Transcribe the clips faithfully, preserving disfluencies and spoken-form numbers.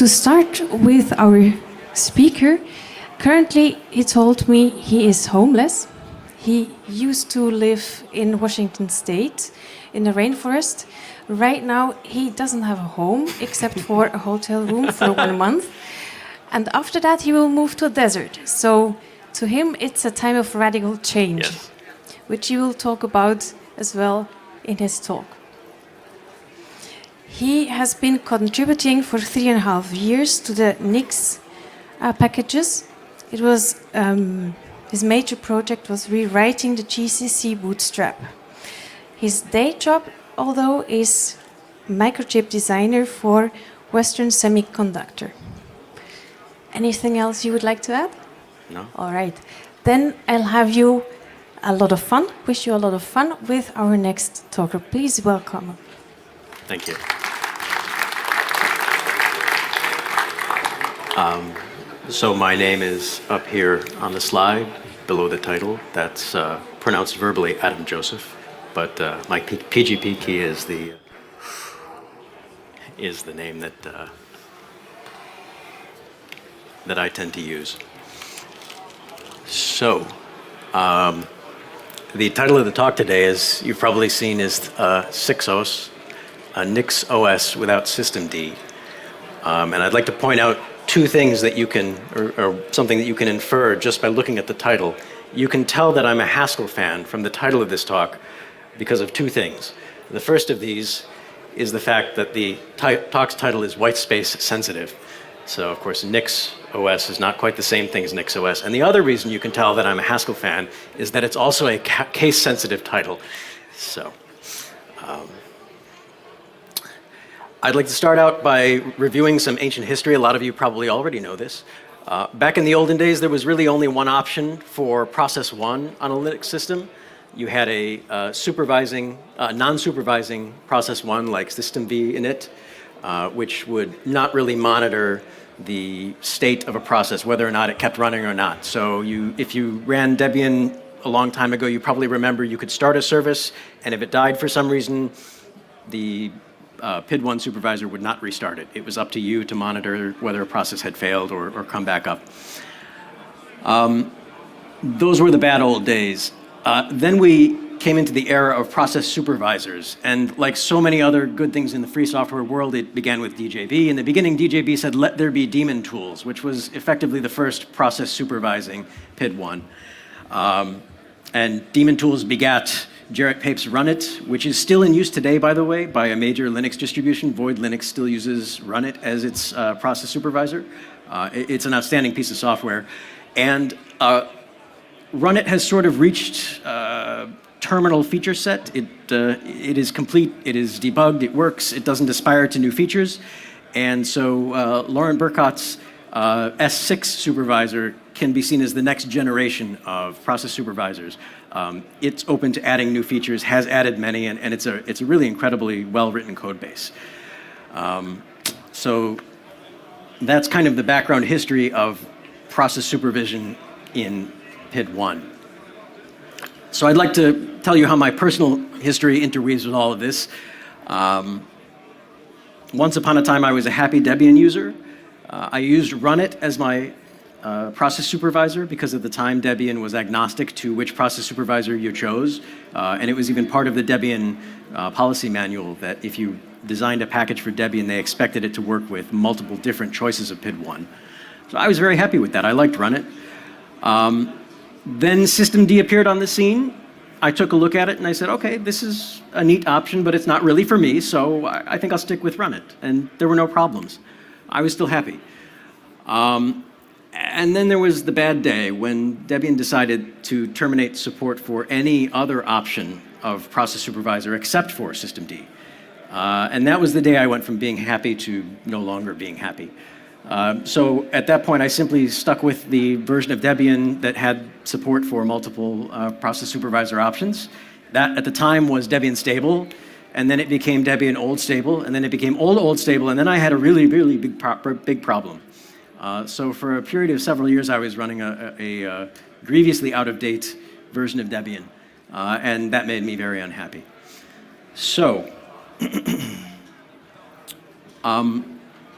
to start with our speaker, currently he told me he is homeless. He used to live in Washington State in the rainforest. Right now he doesn't have a home except for a hotel room for one month. And after that he will move to a desert. So to him it's a time of radical change, Yes. which he will talk about as well in his talk. He has been contributing for three and a half years to the N I X uh, packages. It was um, his major project was rewriting the G C C bootstrap. His day job, although, is microchip designer for Western Semiconductor. Anything else you would like to add? No? All right. Then I'll have you a lot of fun, wish you a lot of fun with our next talker. Please welcome. Thank you. Um, so my name is up here on the slide, below the title. That's uh, pronounced verbally Adam Joseph, but uh, my P- PGP key is the is the name that uh, that I tend to use. So, um, the title of the talk today, as you've probably seen, is uh, six O S, uh, N I X O S without System D. Um, and I'd like to point out two things that you can, or, or something that you can infer just by looking at the title. You can tell that I'm a Haskell fan from the title of this talk because of two things. The first of these is the fact that the ti- talk's title is white space sensitive. So, of course, N I X O S is not quite the same thing as N I X O S. And the other reason you can tell that I'm a Haskell fan is that it's also a ca- case-sensitive title. So, um, I'd like to start out by reviewing some ancient history. A lot of you probably already know this. Uh, back in the olden days, there was really only one option for process one on a Linux system. You had a uh, supervising, uh, non-supervising process one like systemd init, uh, which would not really monitor the state of a process, whether or not it kept running or not. So you, if you ran Debian a long time ago, you probably remember you could start a service, and if it died for some reason, the uh, P I D one supervisor would not restart it. It was up to you to monitor whether a process had failed or, or come back up. Um, those were the bad old days. Uh, then we came into the era of process supervisors, and like so many other good things in the free software world, it began with D J B. In the beginning, D J B said, let there be daemon tools, which was effectively the first process supervising P I D one. Um, and daemon tools begat Jarrett Pape's Runit, which is still in use today, by the way, by a major Linux distribution. Void Linux still uses Runit as its uh, process supervisor. Uh, it, it's an outstanding piece of software. And uh, Runit has sort of reached uh, terminal feature set. It, uh, it is complete, it is debugged, it works, it doesn't aspire to new features. And so uh, Lauren Burkott's uh, S six supervisor can be seen as the next generation of process supervisors. Um, it's open to adding new features, has added many, and, and it's, a, it's a really incredibly well-written code base. Um, so that's kind of the background history of process supervision in P I D one. So I'd like to tell you how my personal history interweaves with all of this. Um, once upon a time, I was a happy Debian user. Uh, I used Runit as my uh, process supervisor because at the time Debian was agnostic to which process supervisor you chose. Uh, and it was even part of the Debian uh, policy manual that if you designed a package for Debian, they expected it to work with multiple different choices of P I D one. So I was very happy with that. I liked Runit. Um, then systemd appeared on the scene. I took a look at it and I said, okay, this is a neat option, but it's not really for me, so I, I think I'll stick with Runit. And there were no problems. I was still happy. Um, and then there was the bad day when Debian decided to terminate support for any other option of process supervisor except for systemd. Uh, and that was the day I went from being happy to no longer being happy. Uh, so at that point, I simply stuck with the version of Debian that had support for multiple uh, process supervisor options. That, at the time, was Debian Stable, and then it became Debian Old Stable, and then it became Old Old Stable, and then I had a really, really big, pro- big problem. Uh, so for a period of several years, I was running a, a, a grievously out-of-date version of Debian, uh, and that made me very unhappy. So, um,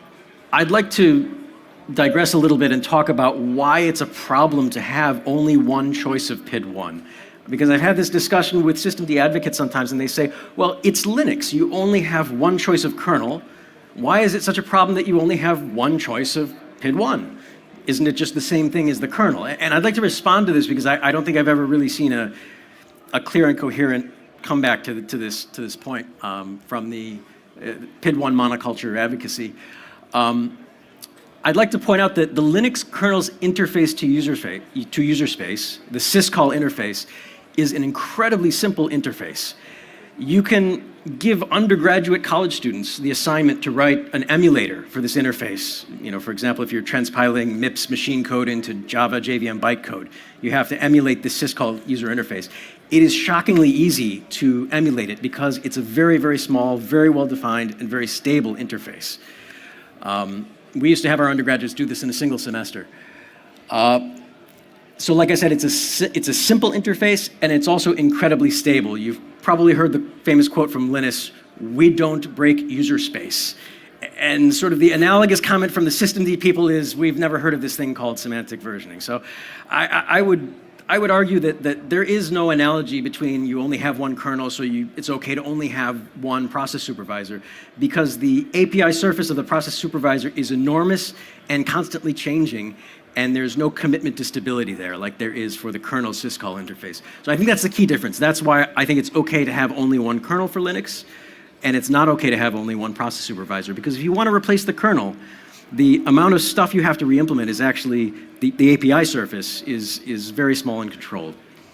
I'd like to digress a little bit and talk about why it's a problem to have only one choice of P I D one. Because I've had this discussion with systemd advocates sometimes, and they say, well, it's Linux. You only have one choice of kernel. Why is it such a problem that you only have one choice of P I D one? Isn't it just the same thing as the kernel? And I'd like to respond to this because I, I don't think I've ever really seen a, a clear and coherent comeback to, the, to, this, to this point um, from the uh, P I D one monoculture advocacy. Um, I'd like to point out that the Linux kernel's interface to user, fa- to user space, the syscall interface, is an incredibly simple interface. You can give undergraduate college students the assignment to write an emulator for this interface. You know, for example, if you're transpiling MIPS machine code into Java J V M bytecode, you have to emulate this syscall user interface. It is shockingly easy to emulate it because it's a very, very small, very well-defined, and very stable interface. Um, we used to have our undergraduates do this in a single semester. Uh, So like I said, it's a, it's a simple interface, and it's also incredibly stable. You've probably heard the famous quote from Linus, "We don't break user space." And sort of the analogous comment from the systemd people is, we've never heard of this thing called semantic versioning. So I, I, I, would, I would argue that, that there is no analogy between you only have one kernel, so you, it's okay to only have one process supervisor, because the A P I surface of the process supervisor is enormous and constantly changing. And there's no commitment to stability there like there is for the kernel syscall interface. So I think that's the key difference. That's why I think it's okay to have only one kernel for Linux, and it's not okay to have only one process supervisor, because if you want to replace the kernel, the amount of stuff you have to re-implement is actually, the, the A P I surface is, is very small and controlled.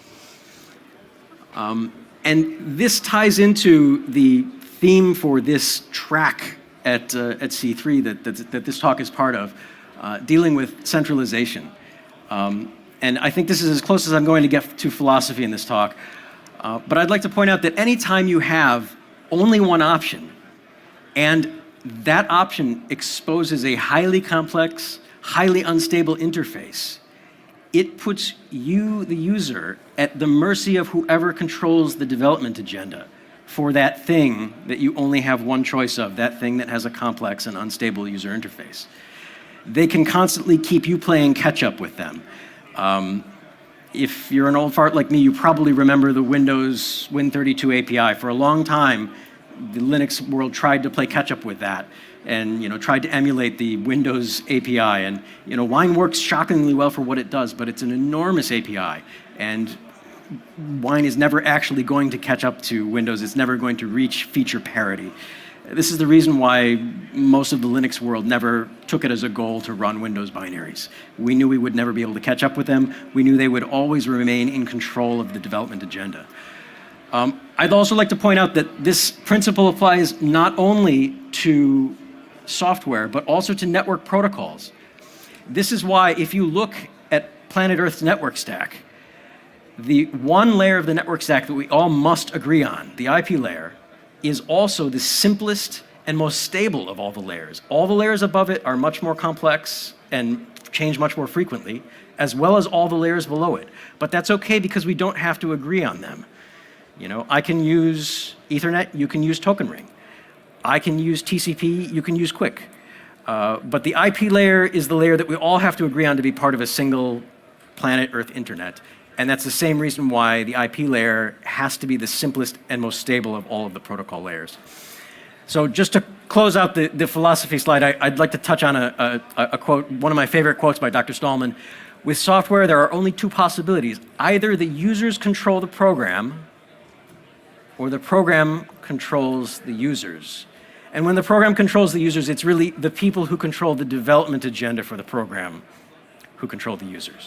Um, and this ties into the theme for this track at, uh, at C three that, that, that this talk is part of. Uh, dealing with centralization. Um, and I think this is as close as I'm going to get to philosophy in this talk. Uh, but I'd like to point out that anytime you have only one option, and that option exposes a highly complex, highly unstable interface, it puts you, the user, at the mercy of whoever controls the development agenda for that thing that you only have one choice of, that thing that has a complex and unstable user interface. They can constantly keep you playing catch up with them. Um, if you're an old fart like me, you probably remember the Windows Win thirty-two A P I. For a long time, the Linux world tried to play catch up with that, and you know tried to emulate the Windows A P I. And you know Wine works shockingly well for what it does, but it's an enormous A P I, and Wine is never actually going to catch up to Windows. It's never going to reach feature parity. This is the reason why most of the Linux world never took it as a goal to run Windows binaries. We knew we would never be able to catch up with them. We knew they would always remain in control of the development agenda. Um, I'd also like to point out that this principle applies not only to software, but also to network protocols. This is why if you look at planet Earth's network stack, the one layer of the network stack that we all must agree on, the I P layer, is also the simplest and most stable of all the layers. All the layers above it are much more complex and change much more frequently, as well as all the layers below it. But that's okay because we don't have to agree on them. You know, I can use Ethernet, you can use Token Ring. I can use T C P, you can use QUIC. Uh, but the I P layer is the layer that we all have to agree on to be part of a single planet Earth internet. And that's the same reason why the I P layer has to be the simplest and most stable of all of the protocol layers. So just to close out the, the philosophy slide, I, I'd like to touch on a, a, a quote, one of my favorite quotes by Doctor Stallman. With software, there are only two possibilities. Either the users control the program, or the program controls the users. And when the program controls the users, it's really the people who control the development agenda for the program who control the users.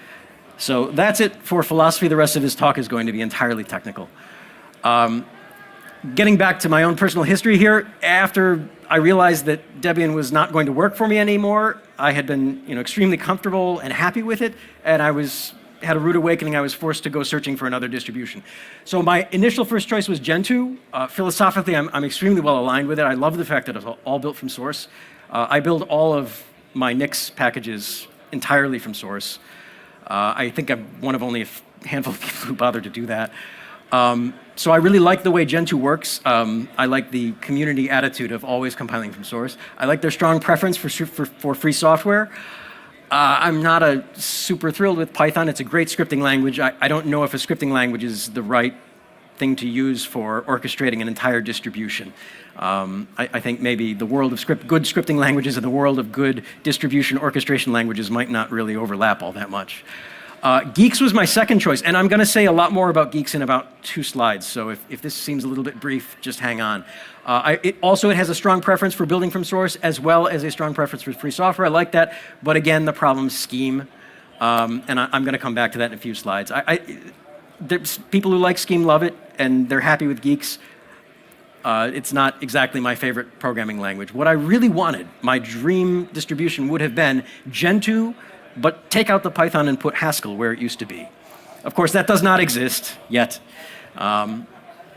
So that's it for philosophy. The rest of this talk is going to be entirely technical. Um, getting back to my own personal history here, after I realized that Debian was not going to work for me anymore, I had been you know, extremely comfortable and happy with it, and I was, had a rude awakening. I was forced to go searching for another distribution. So my initial first choice was Gentoo. Uh, philosophically, I'm, I'm extremely well aligned with it. I love the fact that it's all built from source. Uh, I build all of my Nix packages entirely from source. Uh, I think I'm one of only a handful of people who bother to do that. Um, so I really like the way Gentoo works. Um, I like the community attitude of always compiling from source. I like their strong preference for, for, for free software. Uh, I'm not a super thrilled with Python. It's a great scripting language. I, I don't know if a scripting language is the right thing to use for orchestrating an entire distribution. Um, I, I think maybe the world of script, good scripting languages and the world of good distribution orchestration languages might not really overlap all that much. Uh, Geeks was my second choice, and I'm going to say a lot more about Geeks in about two slides, so if, if this seems a little bit brief, just hang on. Uh, I, it, also, it has a strong preference for building from source, as well as a strong preference for free software. I like that, but again, the problem's Scheme, um, and I, I'm going to come back to that in a few slides. I, I, there's people who like Scheme love it, and they're happy with Geeks. Uh, it's not exactly my favorite programming language. What I really wanted, my dream distribution would have been Gentoo, but take out the Python and put Haskell where it used to be. Of course, that does not exist yet. Um,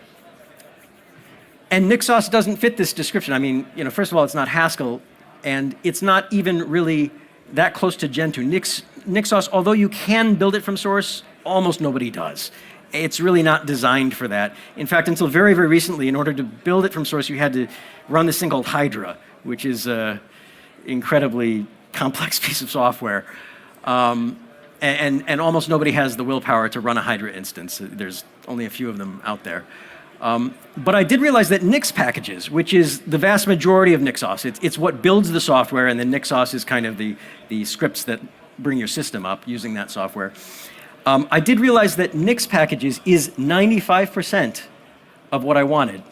and Nixos doesn't fit this description. I mean, you know, first of all, it's not Haskell, and it's not even really that close to Gentoo. Nix, Nixos, although you can build it from source, almost nobody does. It's really not designed for that. In fact, until very, very recently, in order to build it from source, you had to run this thing called Hydra, which is an incredibly complex piece of software. Um, and, and almost nobody has the willpower to run a Hydra instance. There's only a few of them out there. Um, but I did realize that Nix packages, which is the vast majority of Nixos, it's, it's what builds the software, and then Nixos is kind of the, the scripts that bring your system up using that software. Um, I did realize that Nix packages is ninety-five percent of what I wanted.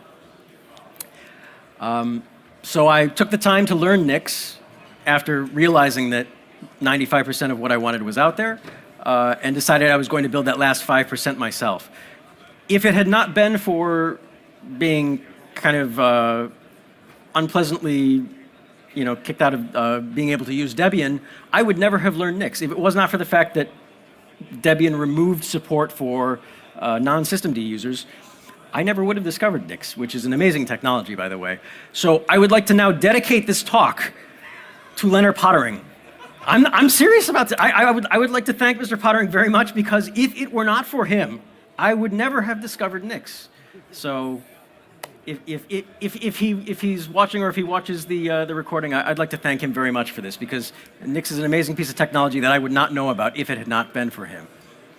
Um, so I took the time to learn Nix after realizing that ninety-five percent of what I wanted was out there, uh, and decided I was going to build that last five percent myself. If it had not been for being kind of uh, unpleasantly, you know, kicked out of uh, being able to use Debian, I would never have learned Nix. If it was not for the fact that Debian removed support for uh, non-systemd users, I never would have discovered Nix, which is an amazing technology, by the way. So I would like to now dedicate this talk to Leonard Pottering. I'm, I'm serious about that. I, I, would, I would like to thank Mister Pottering very much, because if it were not for him, I would never have discovered Nix. So if, if, if, if, if, he, if he's watching, or if he watches the, uh, the recording, I, I'd like to thank him very much for this, because Nix is an amazing piece of technology that I would not know about if it had not been for him.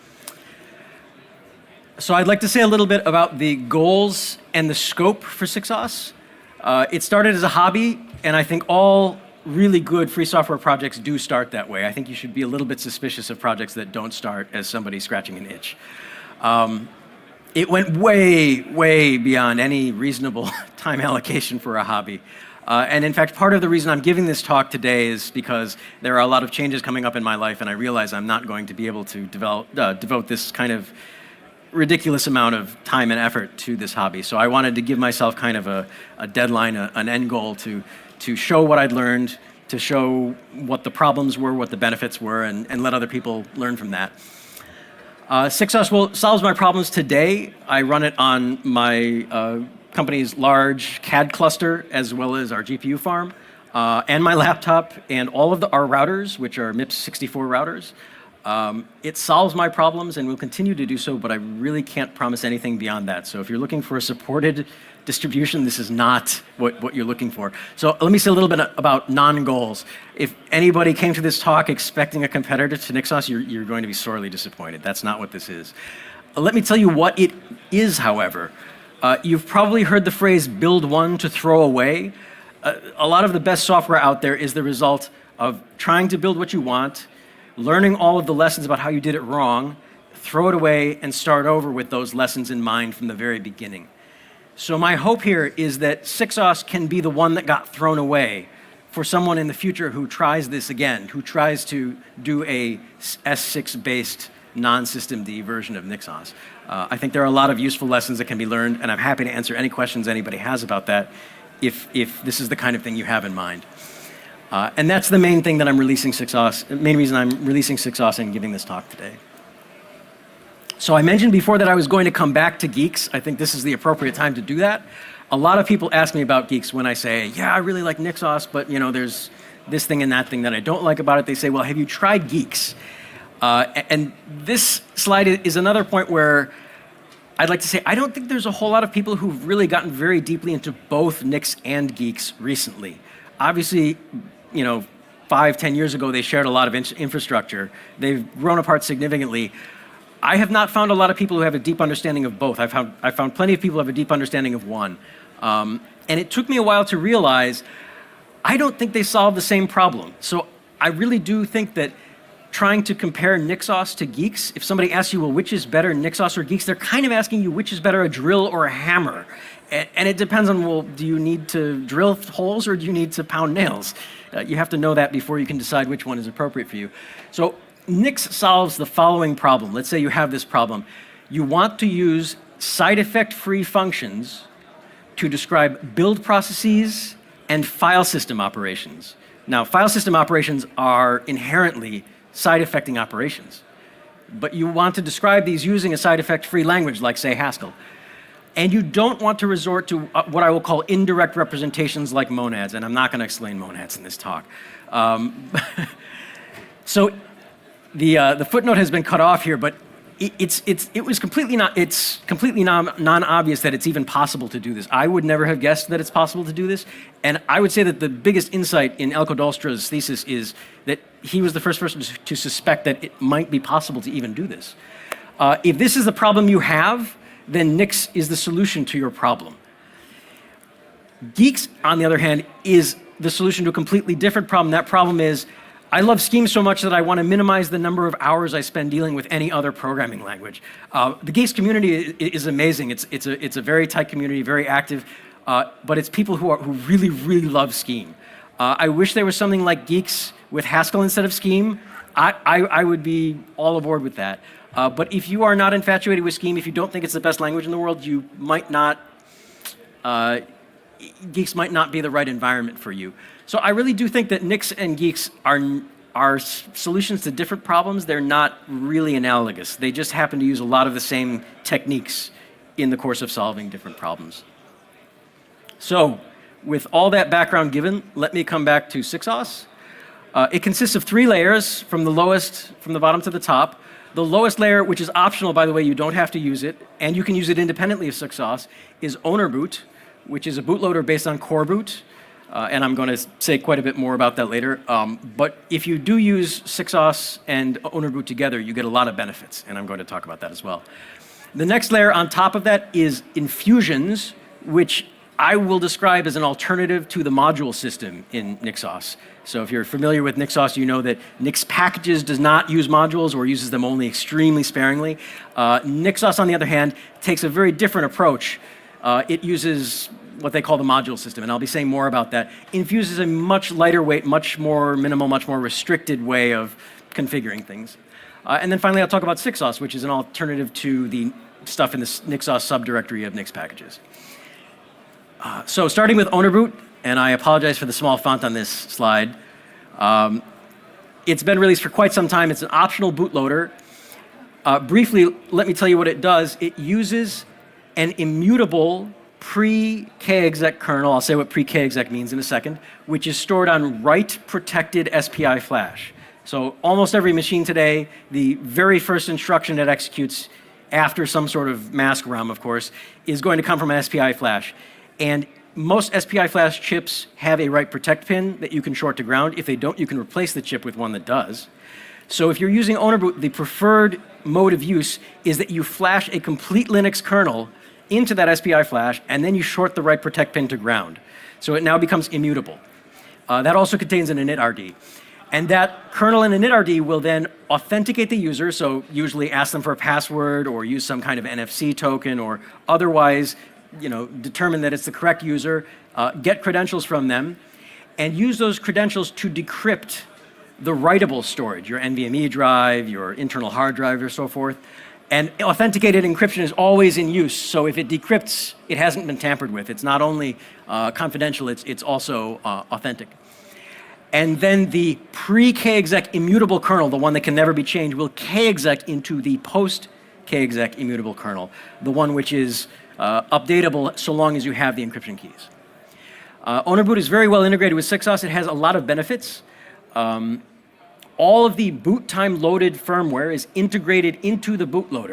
So I'd like to say a little bit about the goals and the scope for Sixos. Uh, it started as a hobby, and I think all really good free software projects do start that way. I think you should be a little bit suspicious of projects that don't start as somebody scratching an itch. Um, it went way, way beyond any reasonable time allocation for a hobby. Uh, and in fact, part of the reason I'm giving this talk today is because there are a lot of changes coming up in my life, and I realize I'm not going to be able to develop, uh, devote this kind of ridiculous amount of time and effort to this hobby. So I wanted to give myself kind of a, a deadline, a, an end goal to, to show what I'd learned, to show what the problems were, what the benefits were, and, and let other people learn from that. Uh, Sixos will, solves my problems today. I run it on my uh, company's large C A D cluster, as well as our G P U farm, uh, and my laptop, and all of the, our routers, which are M I P S sixty-four routers. Um, it solves my problems and will continue to do so, but I really can't promise anything beyond that. So if you're looking for a supported distribution, this is not what, what you're looking for. So let me say a little bit about non-goals. If anybody came to this talk expecting a competitor to Nixos, you're, you're going to be sorely disappointed. That's not what this is. Uh, let me tell you what it is, however. Uh, you've probably heard the phrase, build one to throw away. Uh, a lot of the best software out there is the result of trying to build what you want, learning all of the lessons about how you did it wrong, throw it away, and start over with those lessons in mind from the very beginning. So my hope here is that Sixos can be the one that got thrown away for someone in the future who tries this again, who tries to do a S six-based non-systemd version of Nixos. Uh, I think there are a lot of useful lessons that can be learned, and I'm happy to answer any questions anybody has about that if, if this is the kind of thing you have in mind. Uh, and that's the main thing that I'm releasing Sixos, the main reason I'm releasing Sixos and giving this talk today. So I mentioned before that I was going to come back to Geeks. I think this is the appropriate time to do that. A lot of people ask me about Geeks when I say, yeah, I really like Nixos, but you know, there's this thing and that thing that I don't like about it. They say, well, have you tried Geeks? Uh, and this slide is another point where I'd like to say I don't think there's a whole lot of people who've really gotten very deeply into both N I C S and Geeks recently. Obviously, you know, five, ten years ago, they shared a lot of in infrastructure. They've grown apart significantly. I have not found a lot of people who have a deep understanding of both. I've found, I've found plenty of people who have a deep understanding of one. Um, and it took me a while to realize I don't think they solve the same problem. So I really do think that trying to compare Nixos to Geeks, if somebody asks you, well, which is better, Nixos or Geeks, they're kind of asking you which is better, a drill or a hammer. And, and it depends on, well, do you need to drill holes or do you need to pound nails? Uh, you have to know that before you can decide which one is appropriate for you. So N I C S solves the following problem. Let's say you have this problem. You want to use side effect-free functions to describe build processes and file system operations. Now, file system operations are inherently side-effecting operations, but you want to describe these using a side-effect-free language like, say, Haskell. And you don't want to resort to uh, what I will call indirect representations like monads, and I'm not going to explain monads in this talk. Um, so the, uh, the footnote has been cut off here, but it, it's, it's, it was completely not, it's completely non, non-obvious that it's even possible to do this. I would never have guessed that it's possible to do this, and I would say that the biggest insight in Elko Dalstra's thesis is that he was the first person to, to suspect that it might be possible to even do this. Uh, if this is the problem you have, then N I C S is the solution to your problem. Geeks, on the other hand, is the solution to a completely different problem. That problem is, I love Scheme so much that I want to minimize the number of hours I spend dealing with any other programming language. Uh, the Geeks community is amazing. It's, it's, a, it's a very tight community, very active, uh, but it's people who, are, who really, really love Scheme. Uh, I wish there was something like Geeks with Haskell instead of Scheme. I, I, I would be all aboard with that. Uh, but if you are not infatuated with Scheme, if you don't think it's the best language in the world, you might not, uh, Geeks might not be the right environment for you. So I really do think that N I C S and Geeks are, are solutions to different problems. They're not really analogous. They just happen to use a lot of the same techniques in the course of solving different problems. So with all that background given, let me come back to Sixos. Uh, it consists of three layers from the lowest, from the bottom to the top. The lowest layer, which is optional, by the way, you don't have to use it, and you can use it independently of Sixos, is Ownerboot, which is a bootloader based on Coreboot. Uh, and I'm going to say quite a bit more about that later. Um, but if you do use Sixos and Ownerboot together, you get a lot of benefits, and I'm going to talk about that as well. The next layer on top of that is Infusions, which I will describe as an alternative to the module system in Nixos. So if you're familiar with Nixos, you know that Nix packages does not use modules or uses them only extremely sparingly. Uh, Nixos, on the other hand, takes a very different approach. Uh, it uses what they call the module system, and I'll be saying more about that. Infuse is a much lighter weight, much more minimal, much more restricted way of configuring things. Uh, and then finally, I'll talk about Sixos, which is an alternative to the stuff in the Nixos subdirectory of Nix packages. Uh, so starting with Ownerboot, and I apologize for the small font on this slide. Um, it's been released for quite some time. It's an optional bootloader. Uh, briefly, let me tell you what it does. It uses an immutable pre-kexec kernel, I'll say what pre-kexec means in a second, which is stored on write-protected S P I flash. So almost every machine today, the very first instruction that executes after some sort of mask ROM, of course, is going to come from an S P I flash. And most S P I flash chips have a write protect pin that you can short to ground. If they don't, you can replace the chip with one that does. So if you're using Ownerboot, the preferred mode of use is that you flash a complete Linux kernel into that S P I flash, and then you short the write protect pin to ground. So it now becomes immutable. Uh, that also contains an initrd. And that kernel and initrd will then authenticate the user, so usually ask them for a password or use some kind of N F C token or otherwise, you know, determine that it's the correct user, uh, get credentials from them, and use those credentials to decrypt the writable storage, your NVMe drive, your internal hard drive, or so forth. And authenticated encryption is always in use, so if it decrypts, it hasn't been tampered with. It's not only uh, confidential, it's, it's also uh, authentic. And then the pre-kexec immutable kernel, the one that can never be changed, will kexec into the post-kexec immutable kernel, the one which is uh, updatable so long as you have the encryption keys. Uh, Ownerboot is very well integrated with Sixos. It has a lot of benefits. Um, all of the boot time loaded firmware is integrated into the bootloader,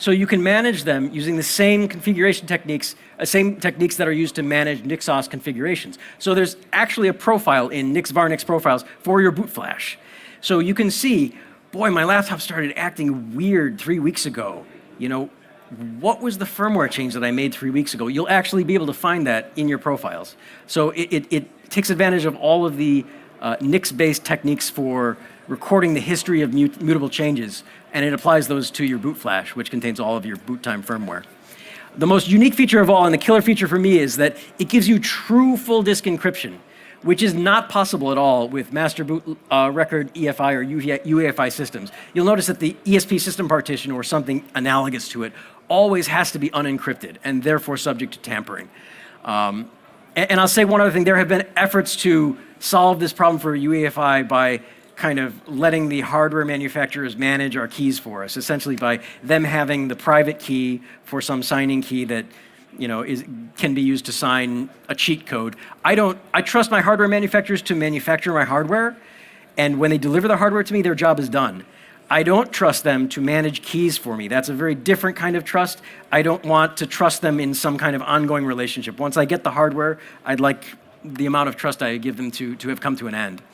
So you can manage them using the same configuration techniques, uh, same techniques that are used to manage Nixos configurations. So there's actually a profile in Nix Varnix profiles for your boot flash. So you can see, boy, my laptop started acting weird three weeks ago. You know, what was the firmware change that I made three weeks ago? You'll actually be able to find that in your profiles. So it, it, it takes advantage of all of the uh, Nix-based techniques for recording the history of mut mutable changes, and it applies those to your boot flash, which contains all of your boot time firmware. The most unique feature of all, and the killer feature for me, is that it gives you true full disk encryption, which is not possible at all with master boot uh, record E F I or U E F I systems. You'll notice that the E S P system partition or something analogous to it always has to be unencrypted and therefore subject to tampering. Um, and, and I'll say one other thing. There have been efforts to solve this problem for U E F I by kind of letting the hardware manufacturers manage our keys for us, essentially by them having the private key for some signing key that you know, is, can be used to sign a cheat code. I don't, I trust my hardware manufacturers to manufacture my hardware, and when they deliver the hardware to me, their job is done. I don't trust them to manage keys for me. That's a very different kind of trust. I don't want to trust them in some kind of ongoing relationship. Once I get the hardware, I'd like the amount of trust I give them to, to have come to an end.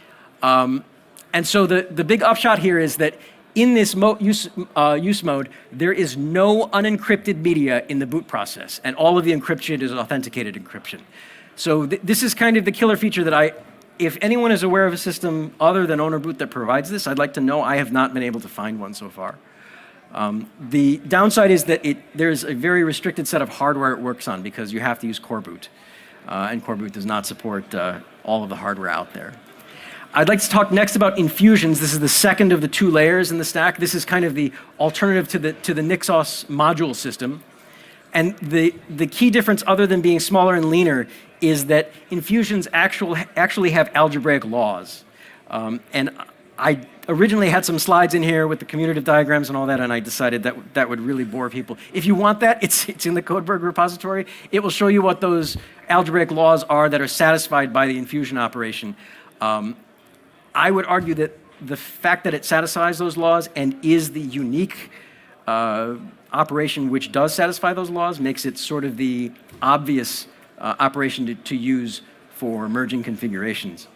Um, and so the, the big upshot here is that in this mo use, uh, use mode, there is no unencrypted media in the boot process, and all of the encryption is authenticated encryption. So th this is kind of the killer feature that I, if anyone is aware of a system other than Ownerboot that provides this, I'd like to know. I have not been able to find one so far. Um, the downside is that it, there's a very restricted set of hardware it works on because you have to use Coreboot, uh, and Coreboot does not support uh, all of the hardware out there. I'd like to talk next about infusions. This is the second of the two layers in the stack. This is kind of the alternative to the, to the Nixos module system. And the, the key difference, other than being smaller and leaner, is that infusions actual, actually have algebraic laws. Um, and I originally had some slides in here with the commutative diagrams and all that, and I decided that that would really bore people. If you want that, it's, it's in the Codeberg repository. It will show you what those algebraic laws are that are satisfied by the infusion operation. Um, I would argue that the fact that it satisfies those laws and is the unique uh, operation which does satisfy those laws makes it sort of the obvious uh, operation to, to use for merging configurations.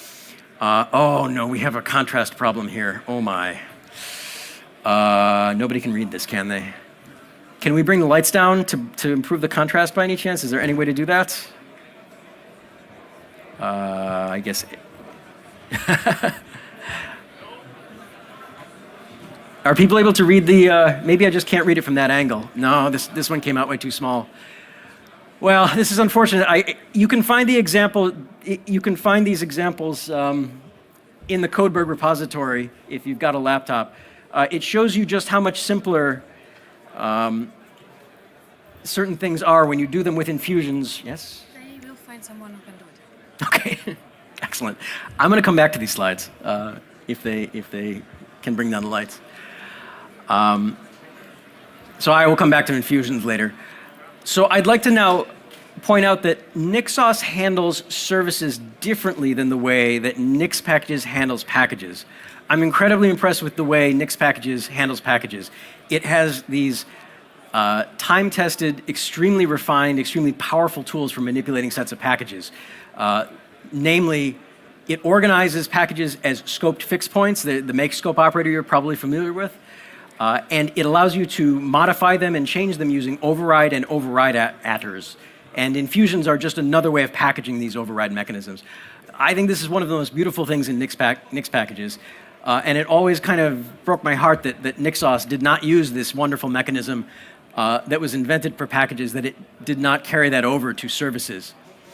Uh, oh no, we have a contrast problem here. Oh my. Uh, nobody can read this, can they? Can we bring the lights down to, to improve the contrast by any chance? Is there any way to do that? Uh, I guess. Are people able to read the, uh, maybe I just can't read it from that angle. No, this, this one came out way too small. Well, this is unfortunate. I, you can find the example, you can find these examples um, in the Codeberg repository if you've got a laptop. Uh, it shows you just how much simpler um, certain things are when you do them with infusions. Yes? They will find someone who can do it. Okay. Excellent. I'm going to come back to these slides uh, if they if they can bring down the lights. Um, so I will come back to infusions later. So I'd like to now point out that Nixos handles services differently than the way that Nix Packages handles packages. I'm incredibly impressed with the way Nix Packages handles packages. It has these uh, time-tested, extremely refined, extremely powerful tools for manipulating sets of packages. Uh, Namely, it organizes packages as scoped fixed points, the, the make scope operator you're probably familiar with, uh, and it allows you to modify them and change them using override and override attrs. And infusions are just another way of packaging these override mechanisms. I think this is one of the most beautiful things in Nix, pack, Nix packages, uh, and it always kind of broke my heart that, that Nixos did not use this wonderful mechanism uh, that was invented for packages, that it did not carry that over to services.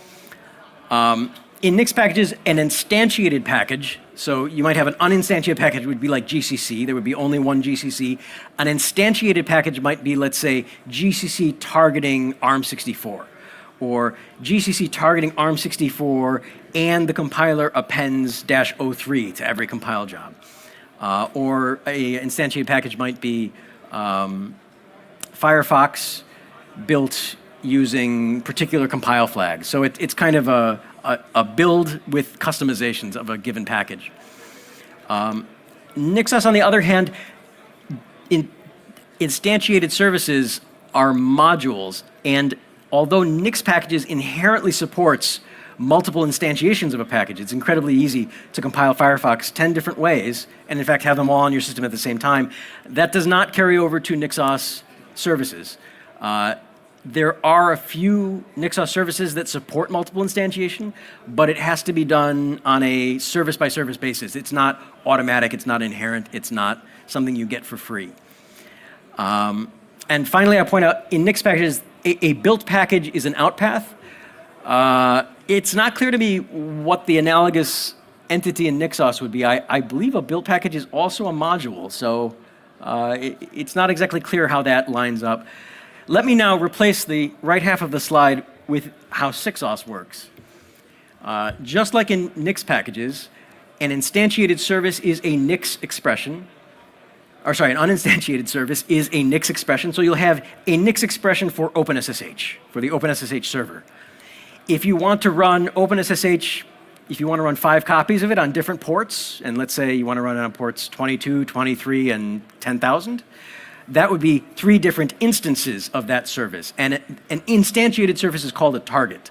Um, In Nix packages, an instantiated package, so you might have an uninstantiated package would be like G C C, there would be only one G C C. An instantiated package might be, let's say, G C C targeting ARM sixty-four, or G C C targeting ARM sixty-four and the compiler appends dash oh three to every compile job. Uh, or a instantiated package might be um, Firefox built using particular compile flags. So it, it's kind of a, a, a build with customizations of a given package. Um, Nixos, on the other hand, in, instantiated services are modules, and although Nix packages inherently supports multiple instantiations of a package, it's incredibly easy to compile Firefox ten different ways, and in fact have them all on your system at the same time. That does not carry over to Nixos services. Uh, there are a few Nixos services that support multiple instantiation, but it has to be done on a service-by-service basis. It's not automatic, it's not inherent, it's not something you get for free. Um, and finally, I point out, in Nix packages, a, a built package is an outpath. Uh, it's not clear to me what the analogous entity in Nixos would be. I, I believe a built package is also a module, so uh, it, it's not exactly clear how that lines up. Let me now replace the right half of the slide with how Sixos works. Uh, just like in Nix packages, an instantiated service is a Nix expression, or sorry, an uninstantiated service is a Nix expression, so you'll have a Nix expression for OpenSSH, for the OpenSSH server. If you want to run OpenSSH, if you want to run five copies of it on different ports, and let's say you want to run it on ports twenty-two, twenty-three, and ten thousand, that would be three different instances of that service. And it, an instantiated service is called a target.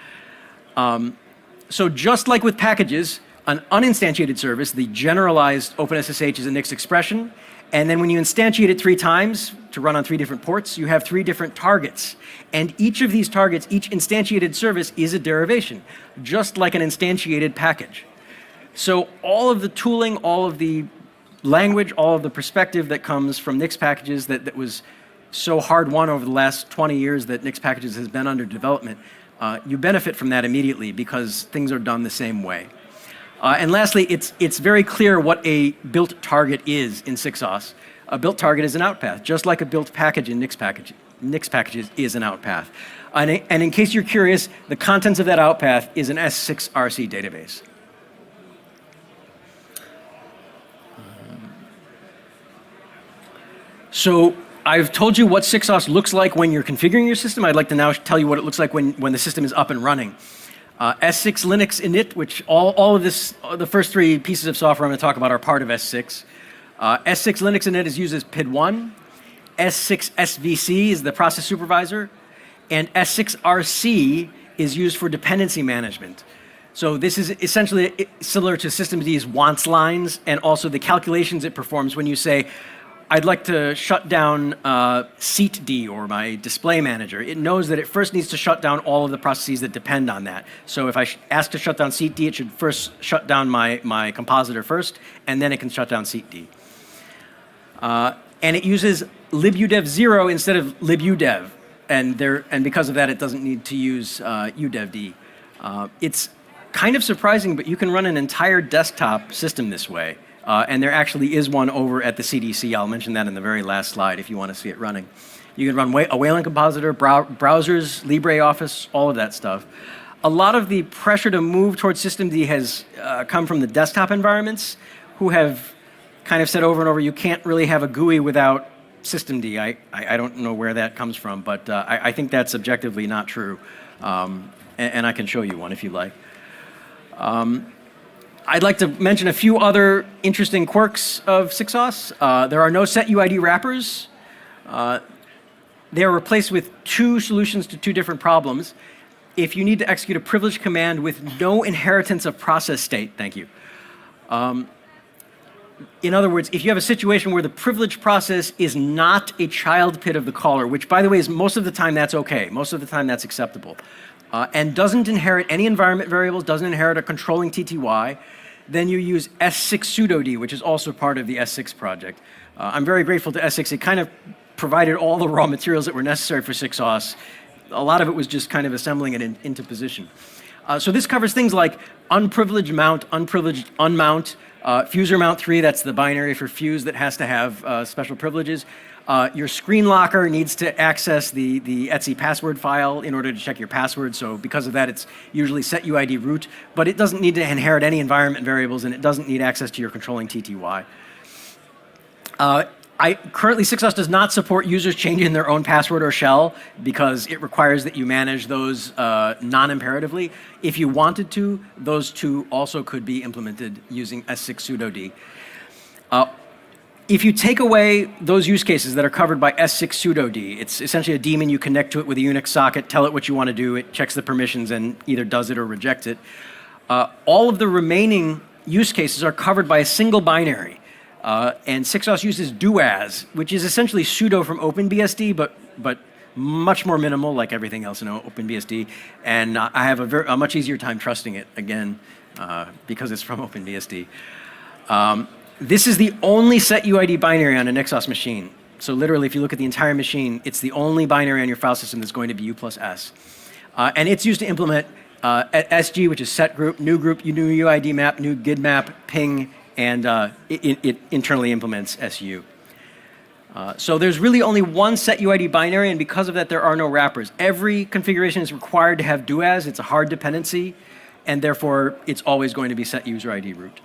Um, so just like with packages, an uninstantiated service, the generalized OpenSSH is a Nix expression. And then when you instantiate it three times to run on three different ports, you have three different targets. And each of these targets, each instantiated service is a derivation, just like an instantiated package. So all of the tooling, all of the language, all of the perspective that comes from Nix packages that, that was so hard won over the last twenty years that Nix packages has been under development, uh, you benefit from that immediately because things are done the same way. Uh, and lastly, it's, it's very clear what a built target is in Sixos. A built target is an outpath, just like a built package in Nix, package, Nix packages is an outpath. And, and in case you're curious, the contents of that outpath is an S six R C database. So I've told you what Sixos looks like when you're configuring your system. I'd like to now tell you what it looks like when, when the system is up and running. Uh, S six Linux init, which all, all of this, uh, the first three pieces of software I'm going to talk about are part of S six. Uh, S six Linux init is used as P I D one. S six S V C is the process supervisor. And S six R C is used for dependency management. So this is essentially similar to systemd's wants lines and also the calculations it performs when you say, I'd like to shut down uh, seatd or my display manager. It knows that it first needs to shut down all of the processes that depend on that. So if I sh ask to shut down seatd, it should first shut down my, my compositor first, and then it can shut down seatd. Uh, and it uses libudev zero instead of libudev, and, there, and because of that, it doesn't need to use uh, udevd. Uh, it's kind of surprising, but you can run an entire desktop system this way. Uh, and there actually is one over at the C D C. I'll mention that in the very last slide if you want to see it running. You can run a Wayland compositor, brow browsers, LibreOffice, all of that stuff. A lot of the pressure to move towards systemd has uh, come from the desktop environments, who have kind of said over and over, you can't really have a G U I without systemd. I, I, I don't know where that comes from, but uh, I, I think that's objectively not true. Um, and, and I can show you one if you like. Um, I'd like to mention a few other interesting quirks of Sixos. Uh, there are no set U I D wrappers. Uh, they are replaced with two solutions to two different problems. If you need to execute a privileged command with no inheritance of process state, thank you. Um, in other words, if you have a situation where the privileged process is not a child P I D of the caller, which by the way is most of the time that's okay, most of the time that's acceptable, uh, and doesn't inherit any environment variables, doesn't inherit a controlling T T Y, then you use S six pseudod, which is also part of the S six project. Uh, I'm very grateful to S six. It kind of provided all the raw materials that were necessary for Sixos. A lot of it was just kind of assembling it in, into position. Uh, so this covers things like unprivileged mount, unprivileged unmount, uh, fuser mount three, that's the binary for fuse that has to have uh, special privileges. Uh, your screen locker needs to access the, the Etsy password file in order to check your password. So because of that, it's usually set U I D root, but it doesn't need to inherit any environment variables, and it doesn't need access to your controlling T T Y. Uh, I, currently, Sixos does not support users changing their own password or shell because it requires that you manage those uh, non-imperatively. If you wanted to, those two also could be implemented using S six pseudod. Uh, if you take away those use cases that are covered by S six sudo D, it's essentially a daemon, you connect to it with a Unix socket, tell it what you want to do, it checks the permissions and either does it or rejects it. Uh, all of the remaining use cases are covered by a single binary. Uh, and six-os uses doas, which is essentially sudo from OpenBSD, but, but much more minimal, like everything else in OpenBSD. And uh, I have a, very, a much easier time trusting it, again, uh, because it's from OpenBSD. Um, This is the only set U I D binary on a Nixos machine. So literally, if you look at the entire machine, it's the only binary on your file system that's going to be U plus S. Uh, and it's used to implement uh, S G, which is set group, new group, new U I D map, new G I D map, ping, and uh, it, it internally implements S U. Uh, so there's really only one set U I D binary, and because of that, there are no wrappers. Every configuration is required to have doas. It's a hard dependency, and therefore, it's always going to be set user I D root.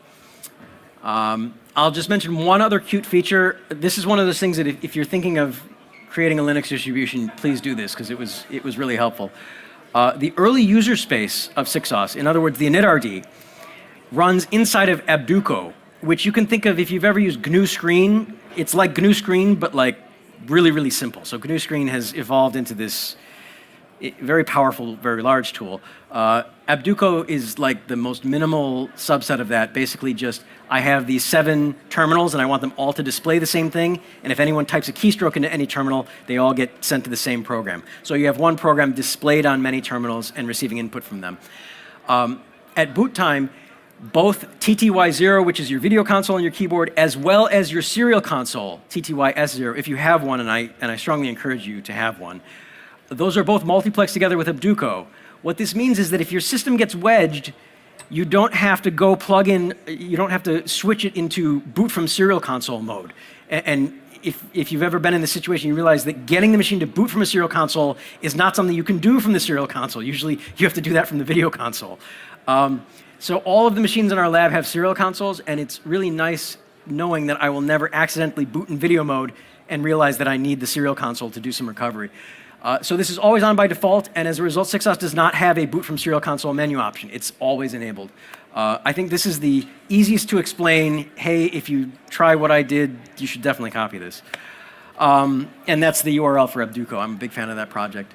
Um, I'll just mention one other cute feature. This is one of those things that if, if you're thinking of creating a Linux distribution, please do this, because it was, it was really helpful. Uh, the early user space of six-os, in other words, the initrd, runs inside of Abduco, which you can think of if you've ever used G N U Screen. It's like G N U Screen, but like really, really simple. So G N U Screen has evolved into this very powerful, very large tool. Uh, Abduco is like the most minimal subset of that. Basically just, I have these seven terminals and I want them all to display the same thing. And if anyone types a keystroke into any terminal, they all get sent to the same program. So you have one program displayed on many terminals and receiving input from them. Um, at boot time, both T T Y zero, which is your video console on your keyboard, as well as your serial console, T T Y S zero, if you have one, and I, and I strongly encourage you to have one, those are both multiplexed together with Abduco. What this means is that if your system gets wedged, you don't have to go plug in, you don't have to switch it into boot from serial console mode. And if, if you've ever been in this situation, you realize that getting the machine to boot from a serial console is not something you can do from the serial console. Usually you have to do that from the video console. Um, so all of the machines in our lab have serial consoles, and it's really nice knowing that I will never accidentally boot in video mode and realize that I need the serial console to do some recovery. Uh, so this is always on by default, and as a result, six-os does not have a boot from serial console menu option. It's always enabled. Uh, I think this is the easiest to explain, hey, if you try what I did, you should definitely copy this. Um, and that's the U R L for Abduco. I'm a big fan of that project.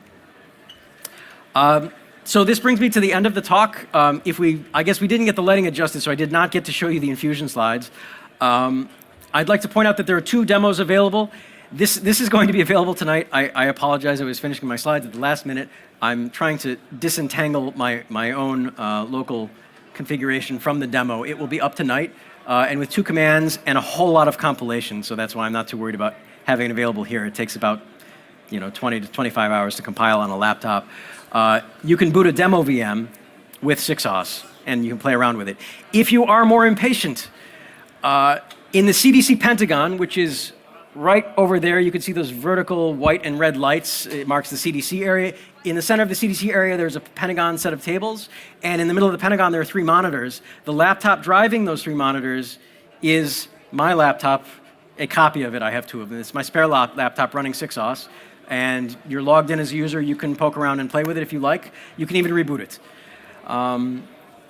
Um, so this brings me to the end of the talk. Um, if we, I guess we didn't get the lighting adjusted, so I did not get to show you the Infusion slides. Um, I'd like to point out that there are two demos available. This, this is going to be available tonight. I, I apologize, I was finishing my slides at the last minute. I'm trying to disentangle my, my own uh, local configuration from the demo. It will be up tonight, uh, and with two commands and a whole lot of compilation, so that's why I'm not too worried about having it available here. It takes about you know, twenty to twenty-five hours to compile on a laptop. Uh, you can boot a demo V M with six-os, and you can play around with it. If you are more impatient, uh, in the C D C Pentagon, which is right over there, you can see those vertical white and red lights. It marks the C D C area. In the center of the C D C area, there's a Pentagon set of tables. And in the middle of the Pentagon, there are three monitors. The laptop driving those three monitors is my laptop, a copy of it. I have two of them. It's my spare lap laptop running six-os. And you're logged in as a user. You can poke around and play with it if you like. You can even reboot it. Um,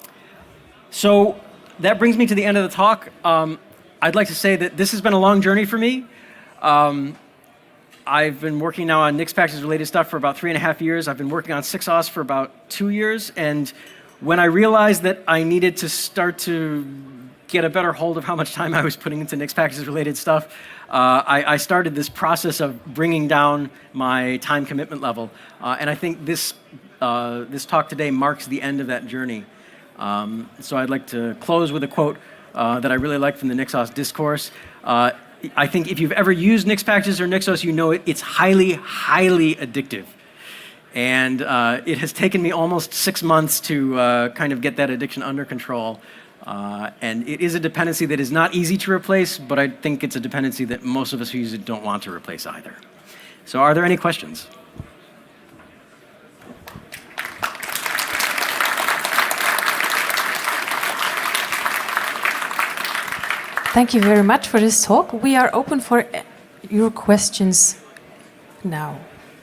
so that brings me to the end of the talk. Um, I'd like to say that this has been a long journey for me. Um, I've been working now on Nix packages related stuff for about three and a half years. I've been working on six-os for about two years. And when I realized that I needed to start to get a better hold of how much time I was putting into Nix packages related stuff, uh, I, I started this process of bringing down my time commitment level. Uh, and I think this, uh, this talk today marks the end of that journey. Um, so I'd like to close with a quote uh, that I really like from the Nixos discourse. Uh, I think if you've ever used Nix packages or Nixos, you know it, it's highly, highly addictive. And uh, it has taken me almost six months to uh, kind of get that addiction under control. Uh, and it is a dependency that is not easy to replace, but I think it's a dependency that most of us who use it don't want to replace either. So are there any questions? Thank you very much for this talk. We are open for your questions now.